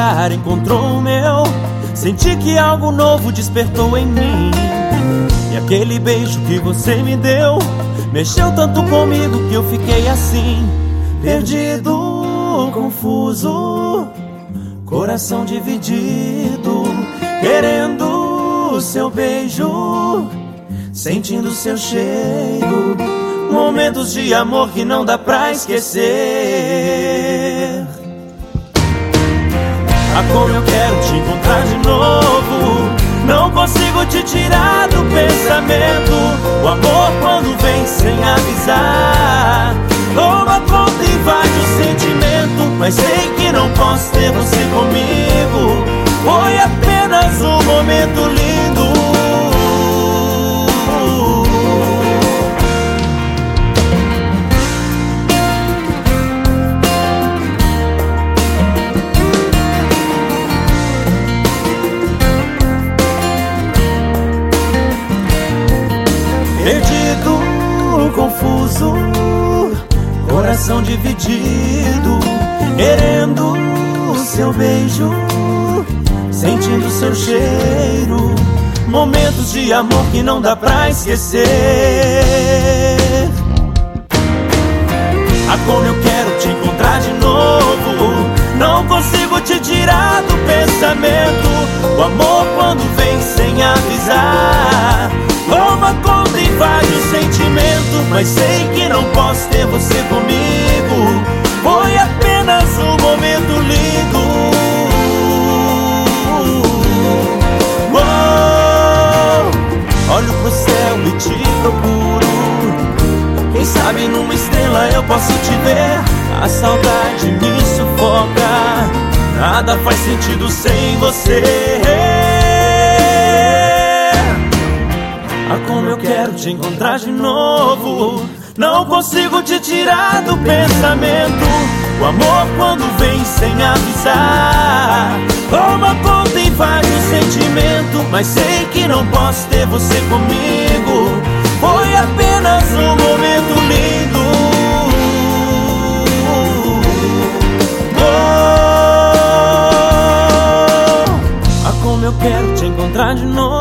olhar encontrou o meu. Senti que algo novo despertou em mim. E aquele beijo que você me deu mexeu tanto comigo que eu fiquei assim, perdido, confuso, coração dividido, querendo o seu beijo, sentindo seu cheiro, momentos de amor que não dá pra esquecer. Ah, como eu quero te encontrar de novo, não consigo te tirar do pensamento. O amor quando vem sem avisar toma conta e invade o sentimento. Mas sei que não posso ter você comigo, foi apenas um momento lindo. Perdido, confuso, coração dividido, querendo o seu beijo, sentindo seu cheiro, momentos de amor que não dá pra esquecer. Ah, como eu quero te encontrar de novo, não consigo te tirar do pensamento. O amor quando vem sem avisar toma conta e invade o sentimento. Mas sei que não posso ter você comigo, foi apenas um momento lindo. Olho pro céu e te procuro, quem sabe numa estrela eu posso te ver. A saudade me sufoca, nada faz sentido sem você. Ah, como eu quero te encontrar de novo, não consigo te tirar do pensamento. O amor quando vem sem avisar toma conta e invade o sentimento. Mas sei que não posso ter você comigo, foi apenas um momento lindo. Ah, como eu quero te encontrar de novo,